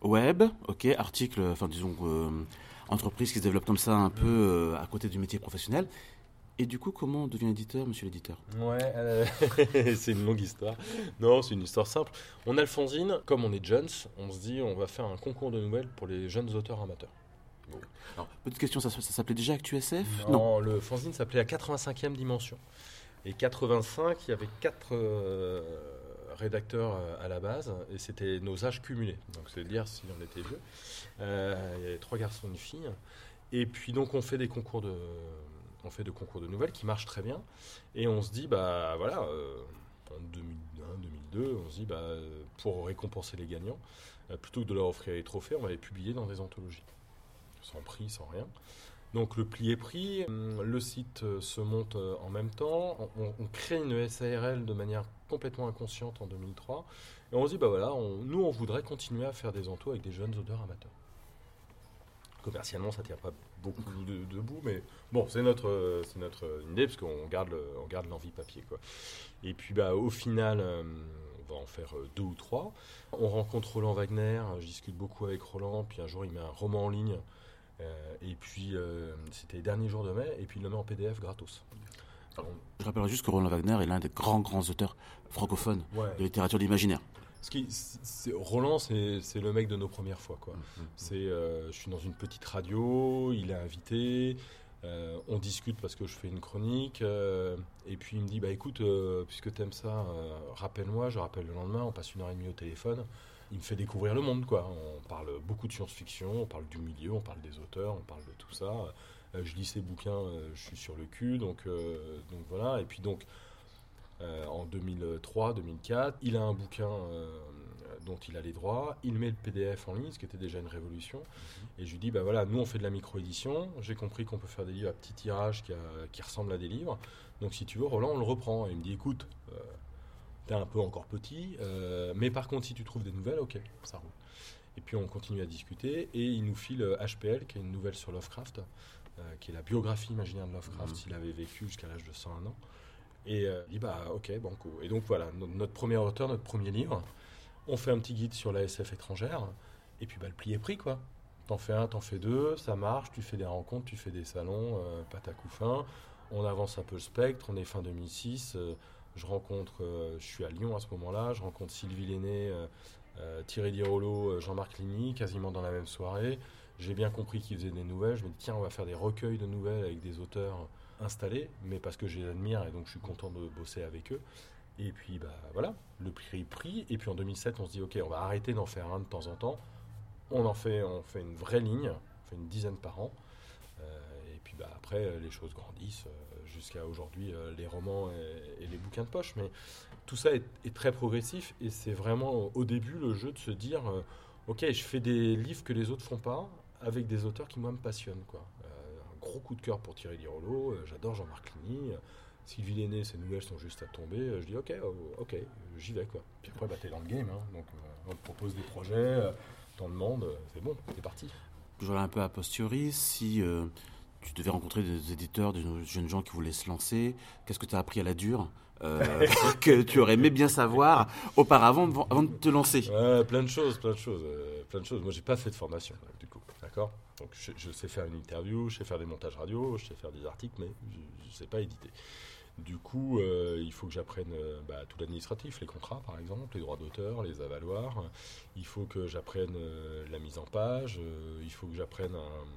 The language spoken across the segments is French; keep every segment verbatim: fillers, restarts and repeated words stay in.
Web, ok, article, enfin disons, euh, entreprise qui se développe comme ça un peu euh, à côté du métier professionnel. Et du coup, comment on devient éditeur, monsieur l'éditeur? Ouais, euh, c'est une longue histoire. Non, c'est une histoire simple. On a le fanzine, comme on est jeunes, on se dit on va faire un concours de nouvelles pour les jeunes auteurs amateurs. Bon. Alors, petite question, ça, ça s'appelait déjà ActuSF? Non, le fanzine s'appelait la quatre-vingt-cinquième dimension. Et quatre-vingt-cinq, il y avait quatre euh, rédacteurs euh, à la base, et c'était nos âges cumulés. Donc c'est dire si on était vieux. Euh, il y avait trois garçons et une fille. Et puis donc on fait des concours de, on fait de concours de nouvelles qui marchent très bien. Et on se dit bah voilà, euh, en deux mille un, deux mille deux, on se dit bah pour récompenser les gagnants, euh, plutôt que de leur offrir les trophées, on va les publier dans des anthologies, sans prix, sans rien. Donc le pli est pris, le site se monte en même temps, on, on crée une S A R L de manière complètement inconsciente en deux mille trois, et on se dit, bah voilà, on, nous on voudrait continuer à faire des entos avec des jeunes auteurs amateurs. Commercialement, ça ne tient pas beaucoup de, debout, mais bon, c'est notre, c'est notre idée, parce qu'on garde, le, on garde l'envie papier, quoi. Et puis bah, au final, euh, on va en faire deux ou trois. On rencontre Roland Wagner, je discute beaucoup avec Roland, puis un jour il met un roman en ligne. Euh, et puis, euh, c'était les derniers jours de mai, et puis il le met en P D F gratos. Alors, je rappellerai juste que Roland Wagner est l'un des grands, grands auteurs francophones ouais. de littérature d'imaginaire. Ce qui, c'est, Roland, c'est, c'est le mec de nos premières fois, quoi. Mmh, mmh. C'est, euh, je suis dans une petite radio, il est invité, euh, on discute parce que je fais une chronique, euh, et puis il me dit, bah écoute, euh, puisque t'aimes ça, euh, rappelle-moi, je rappelle le lendemain, on passe une heure et demie au téléphone. Il me fait découvrir le monde, quoi. On parle beaucoup de science-fiction, on parle du milieu, on parle des auteurs, on parle de tout ça. Euh, je lis ses bouquins, euh, je suis sur le cul, donc, euh, donc voilà. Et puis donc, euh, en deux mille trois, deux mille quatre, il a un bouquin euh, dont il a les droits, il met le P D F en ligne, ce qui était déjà une révolution. Mmh. Et je lui dis, bah voilà, nous on fait de la micro-édition, j'ai compris qu'on peut faire des livres à petit tirage qui, a, qui ressemblent à des livres. Donc si tu veux, Roland, on le reprend. Et il me dit, écoute... Euh, T'es un peu encore petit, euh, mais par contre, si tu trouves des nouvelles, ok, ça roule. Et puis on continue à discuter, et il nous file H P L, qui est une nouvelle sur Lovecraft, euh, qui est la biographie imaginaire de Lovecraft, mmh. s'il avait vécu jusqu'à l'âge de cent un ans. Et euh, il dit, bah ok, banco. Et donc voilà, no- notre premier auteur, notre premier livre, on fait un petit guide sur la S F étrangère, et puis bah, le pli est pris, quoi. T'en fais un, t'en fais deux, ça marche, tu fais des rencontres, tu fais des salons, euh, pâte à couffin, on avance un peu le spectre, on est fin deux mille six, euh, je rencontre, euh, je suis à Lyon à ce moment-là, je rencontre Sylvie Lenné, euh, euh, Thierry Dirolo, euh, Jean-Marc Ligny, quasiment dans la même soirée. J'ai bien compris qu'ils faisaient des nouvelles. Je me dis, tiens, on va faire des recueils de nouvelles avec des auteurs installés, mais parce que je les admire et donc je suis content de bosser avec eux. Et puis, bah voilà, le prix est pris. Et puis en deux mille sept, on se dit, ok, on va arrêter d'en faire un de temps en temps. On en fait, on fait une vraie ligne, on fait une dizaine par an. Euh, et puis bah, après, les choses grandissent. Euh, jusqu'à aujourd'hui euh, les romans et, et les bouquins de poche, mais tout ça est, est très progressif, et c'est vraiment au début le jeu de se dire euh, ok, je fais des livres que les autres font pas avec des auteurs qui moi me passionnent, quoi. Euh, un gros coup de cœur pour Thierry Dirolo, euh, j'adore Jean-Marc Ligny, euh, Sylvie Lenné, ses nouvelles sont juste à tomber, euh, je dis ok, oh, ok, j'y vais, quoi. Puis après bah, t'es dans le game, hein, donc euh, on te propose des projets, euh, t'en demandes, euh, c'est bon, c'est parti. Toujours un peu a posteriori, si euh, tu devais rencontrer des éditeurs, des jeunes gens qui voulaient se lancer, qu'est-ce que tu as appris à la dure euh, que tu aurais aimé bien savoir auparavant avant de te lancer? Ouais, plein de choses, plein de choses, euh, plein de choses. Moi, j'ai pas fait de formation, du coup, d'accord. Donc, je, je sais faire une interview, je sais faire des montages radio, je sais faire des articles, mais je, je sais pas éditer. Du coup, euh, il faut que j'apprenne euh, bah, tout l'administratif, les contrats, par exemple, les droits d'auteur, les avaloirs. Il faut que j'apprenne euh, la mise en page. Euh, il faut que j'apprenne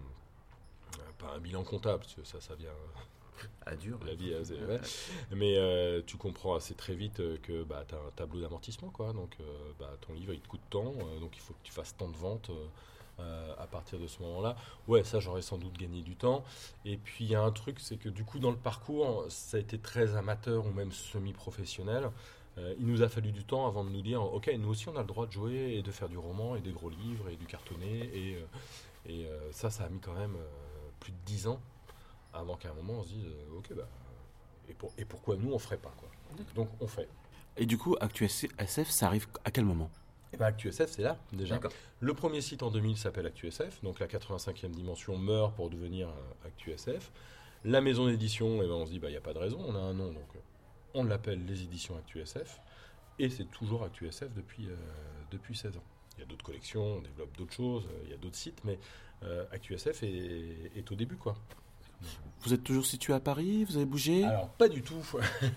un, un, pas un bilan comptable, parce que ça, ça vient. À dur. La vie, ouais. Ouais. Mais euh, tu comprends assez très vite que bah, tu as un tableau d'amortissement, quoi. Donc, euh, bah, ton livre, il te coûte tant, euh, donc il faut que tu fasses tant de ventes euh, à partir de ce moment-là. Ouais, ça, j'aurais sans doute gagné du temps. Et puis, il y a un truc, c'est que du coup, dans le parcours, ça a été très amateur ou même semi-professionnel. Euh, il nous a fallu du temps avant de nous dire, ok, nous aussi, on a le droit de jouer et de faire du roman et des gros livres et du cartonné. Et, euh, et euh, ça, ça a mis quand même euh, plus de dix ans avant qu'à un moment on se dise euh, ok bah et, pour, et pourquoi nous on ferait pas, quoi. Donc on fait. Et du coup ActuSF, ça arrive à quel moment? Et ben ActuSF, c'est là déjà. D'accord. Le premier site en deux mille s'appelle ActuSF, donc la quatre-vingt-cinquième dimension meurt pour devenir euh, ActuSF. La maison d'édition, et ben on se dit bah il y a pas de raison, on a un nom, donc euh, on l'appelle les éditions ActuSF, et c'est toujours ActuSF depuis euh, depuis seize ans. Il y a d'autres collections, on développe d'autres choses, il y a d'autres sites, mais euh, ActuSF est, est au début, quoi. Vous êtes toujours situé à Paris? Vous avez bougé? Alors, pas du tout.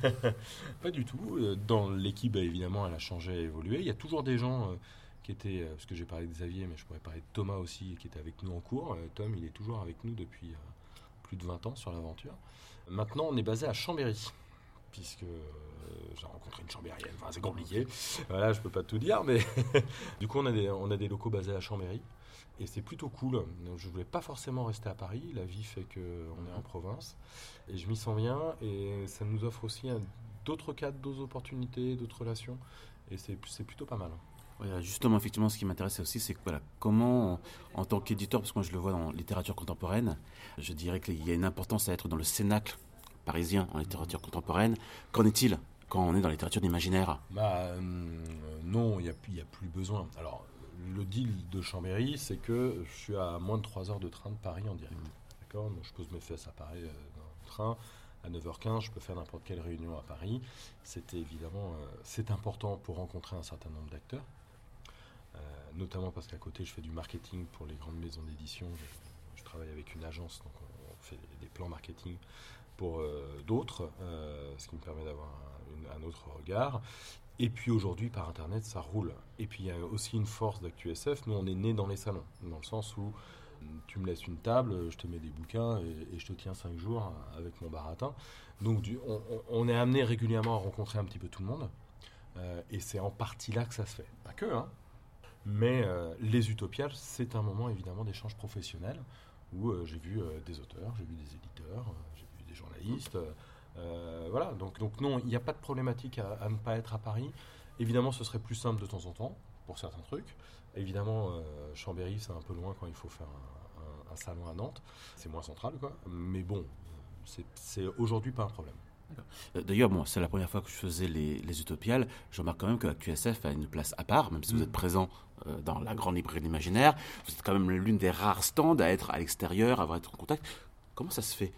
Pas du tout. Dans l'équipe, bah, évidemment, elle a changé, elle a évolué. Il y a toujours des gens euh, qui étaient, euh, parce que j'ai parlé de Xavier, mais je pourrais parler de Thomas aussi, qui était avec nous en cours. Euh, Tom, il est toujours avec nous depuis euh, plus de vingt ans sur l'aventure. Maintenant, on est basé à Chambéry, puisque euh, j'ai rencontré une Chambérienne. Enfin, c'est compliqué. Voilà, je peux pas tout dire, mais du coup, on a, des, on a des locaux basés à Chambéry. Et c'est plutôt cool. Je ne voulais pas forcément rester à Paris. La vie fait qu'on est en province. Et je m'y sens bien. Et ça nous offre aussi un, d'autres cadres, d'autres opportunités, d'autres relations. Et c'est, c'est plutôt pas mal. Ouais, justement, effectivement, ce qui m'intéresse aussi, c'est que, voilà, comment, en tant qu'éditeur, parce que moi je le vois dans littérature contemporaine, je dirais qu'il y a une importance à être dans le cénacle parisien en littérature contemporaine. Qu'en est-il quand on est dans la littérature d'imaginaire? Bah, euh, non, il n'y a, a plus besoin. Alors, le deal de Chambéry, c'est que je suis à moins de trois heures de train de Paris en direct. D'accord ? Donc je pose mes fesses à Paris euh, dans le train. À neuf heures quinze, je peux faire n'importe quelle réunion à Paris. C'est évidemment euh, c'est important pour rencontrer un certain nombre d'acteurs. Euh, notamment parce qu'à côté, je fais du marketing pour les grandes maisons d'édition. Je, je travaille avec une agence, donc on, on fait des plans marketing pour euh, d'autres, euh, ce qui me permet d'avoir un, une, un autre regard. Et puis aujourd'hui, par Internet, ça roule. Et puis il y a aussi une force d'ActuSF. Nous, on est nés dans les salons, dans le sens où tu me laisses une table, je te mets des bouquins et, et je te tiens cinq jours avec mon baratin. Donc du, on, on est amené régulièrement à rencontrer un petit peu tout le monde. Euh, et c'est en partie là que ça se fait. Pas que, hein. Mais euh, les Utopiales, c'est un moment évidemment d'échange professionnel où euh, j'ai vu euh, des auteurs, j'ai vu des éditeurs, euh, j'ai vu des journalistes. Euh, Euh, voilà, donc, donc non, il n'y a pas de problématique à, à ne pas être à Paris. Évidemment, ce serait plus simple de temps en temps, pour certains trucs. Évidemment, euh, Chambéry, c'est un peu loin quand il faut faire un, un, un salon à Nantes. C'est moins central, quoi. Mais bon, c'est, c'est aujourd'hui pas un problème. D'ailleurs, moi, c'est la première fois que je faisais les, les Utopiales. Je remarque quand même que ActuSF a une place à part, même si vous êtes présent euh, dans la grande librairie de l'imaginaire. Vous êtes quand même l'une des rares stands à être à l'extérieur, à avoir être en contact. Comment ça se fait?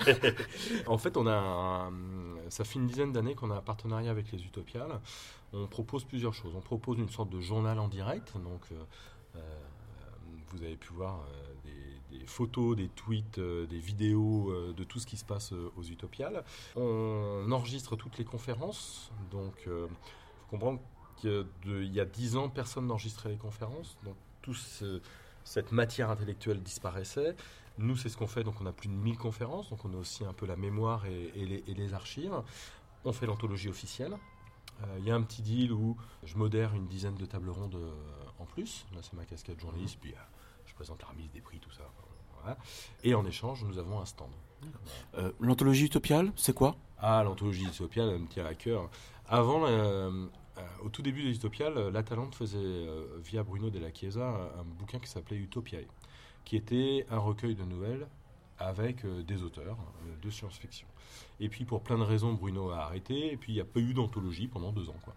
En fait, on a un, ça fait une dizaine d'années qu'on a un partenariat avec les Utopiales. On propose plusieurs choses. On propose une sorte de journal en direct. Donc, euh, vous avez pu voir euh, des, des photos, des tweets, euh, des vidéos euh, de tout ce qui se passe euh, aux Utopiales. On enregistre toutes les conférences. Donc, il euh, faut comprendre qu'il y a dix ans, personne n'enregistrait les conférences. Donc, tout ce, cette matière intellectuelle disparaissait. Nous, c'est ce qu'on fait, donc on a plus de mille conférences, donc on a aussi un peu la mémoire et, et, les, et les archives. On fait l'anthologie officielle. Il euh, y a un petit deal où je modère une dizaine de tables rondes euh, en plus. Là, c'est ma casquette journaliste, puis euh, je présente la remise des prix, tout ça. Voilà. Et en échange, nous avons un stand. Euh, l'anthologie utopiale, c'est quoi? Ah, l'anthologie utopiale, elle me tient à cœur. Avant, euh, euh, au tout début des Utopiales, La Talente faisait, euh, via Bruno Della Chiesa, un, un bouquin qui s'appelait Utopiae, qui était un recueil de nouvelles avec euh, des auteurs euh, de science-fiction. Et puis, pour plein de raisons, Bruno a arrêté, et puis il n'y a pas eu d'anthologie pendant deux ans, quoi.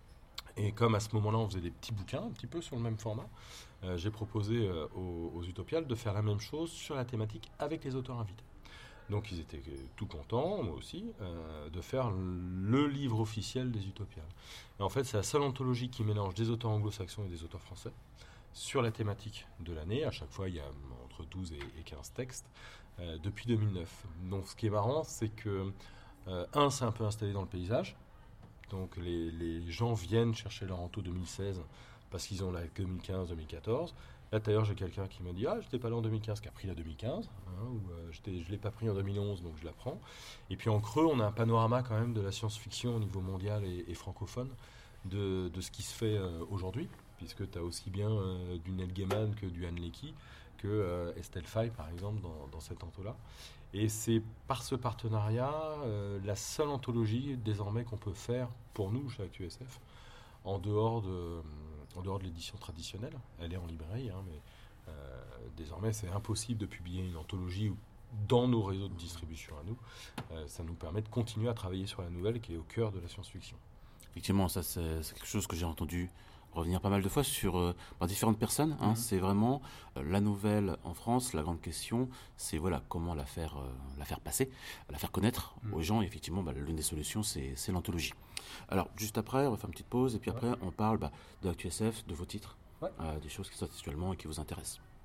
Et comme à ce moment-là, on faisait des petits bouquins, un petit peu sur le même format, euh, j'ai proposé euh, aux, aux Utopiales de faire la même chose sur la thématique avec les auteurs invités. Donc ils étaient tout contents, moi aussi, euh, de faire le livre officiel des Utopiales. Et en fait, c'est la seule anthologie qui mélange des auteurs anglo-saxons et des auteurs français sur la thématique de l'année. À chaque fois, il y a entre douze et quinze textes euh, depuis deux mille neuf. Donc ce qui est marrant, c'est que, euh, un, c'est un peu installé dans le paysage. Donc les, les gens viennent chercher leur anto deux mille seize parce qu'ils ont la deux mille quinze deux mille quatorze. Là, d'ailleurs, j'ai quelqu'un qui m'a dit « Ah, j'étais pas là en deux mille quinze », qui a pris la deux mille quinze, hein, ou euh, je ne l'ai pas pris en deux mille onze, donc je la prends. Et puis en creux, on a un panorama quand même de la science-fiction au niveau mondial et, et francophone, de, de ce qui se fait euh, aujourd'hui, puisque tu as aussi bien euh, du Neil Gaiman que du Anne Leckie, que euh, Estelle Faye, par exemple, dans, dans cette anto-là. Et c'est par ce partenariat euh, la seule anthologie désormais qu'on peut faire pour nous, chez ActuSF, en dehors de... en dehors de l'édition traditionnelle. Elle est en librairie, hein, mais euh, désormais c'est impossible de publier une anthologie dans nos réseaux de distribution à nous. Euh, ça nous permet de continuer à travailler sur la nouvelle qui est au cœur de la science-fiction. Effectivement, ça c'est, c'est quelque chose que j'ai entendu revenir pas mal de fois sur euh, par différentes personnes. Hein. Mm-hmm. C'est vraiment euh, la nouvelle en France. La grande question, c'est voilà comment la faire, euh, la faire passer, la faire connaître mm-hmm. aux gens. Et effectivement, bah, l'une des solutions, c'est, c'est l'anthologie. Alors, juste après, on va faire une petite pause et puis après, on parle bah, de ActuSF, de vos titres. Ouais. euh, des choses qui sortent actuellement et qui vous intéressent.